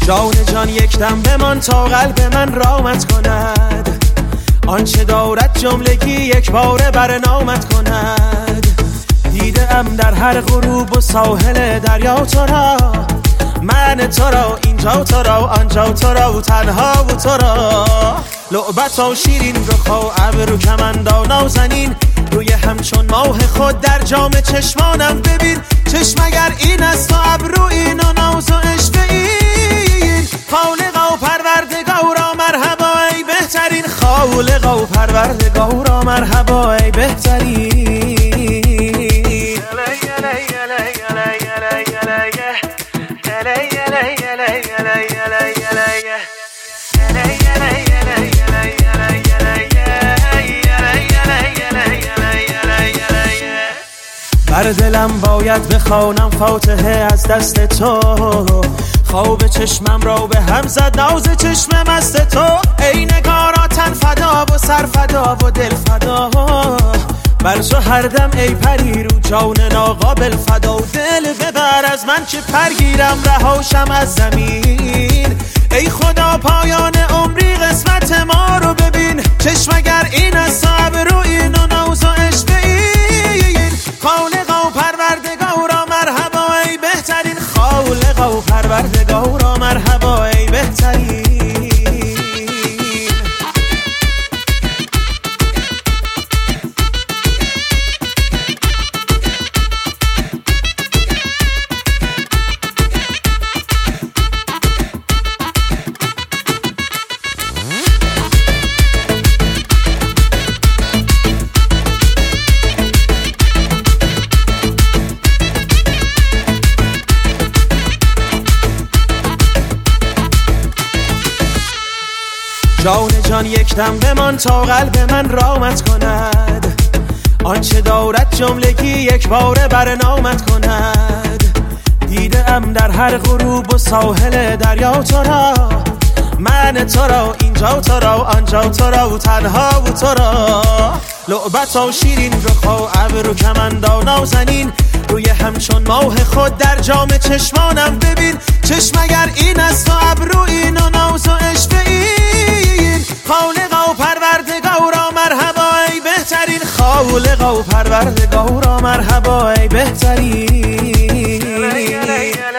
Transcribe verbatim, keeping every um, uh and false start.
جان جان یک دم بمان تا قلب من رامت کند، آنچه دارد جملگی یک باره برنامت کند. دیده ام در هر غروب و ساحل دریا تو را، من تو را اینجا تو را آنجا تو را و تنها و تو را. لعبت و شیرین رخ و ابرو کمندان نازنین، روی همچون ماه خود در جام چشمانم ببین. چشم اگر این است و ابرو این و ناز و عشق این، خالقا و پروردگارا مرحبا ای بهترین، خالقا و پروردگارا مرحبا ای بهترین. بر دلم باید بخوانم فاتحه از دست تو، خواب چشمم را به هم زد ناز چشم مست تو. ای نگارا تن فدا و سر فدا و دل فدا، بر تو هر دم ای پری رو جان ناقابل فدا. و دل ببر از من که پرگیرم رهاشم از زمین، ای خدا پایان عمری قسمت ما رو ببین. چشم اگر این است و ابرو این و ناز و عشق این، خالقا و پروردگارا مرحبا ای بهترین، خالقا و پروردگارا مرحبا ای بهترین. جان جان یک دم بمان تا قلب من رامت کند، آنچه دارد جملگی یک باره برنامت کند. دیده ام در هر غروب و ساحل دریا تو را، من تو را اینجا تو را آنجا تو را و تنها و تو را. لعبت و شیرین رخ و ابرو کمندان نازنین، روی همچون ماه خود در جام چشمانم ببین. چشم اگر این است و ابرو این و ناز و عشق این، خالقا و پروردگارا مرحبا ای بهترین، خالقا و پروردگارا مرحبا ای بهترین.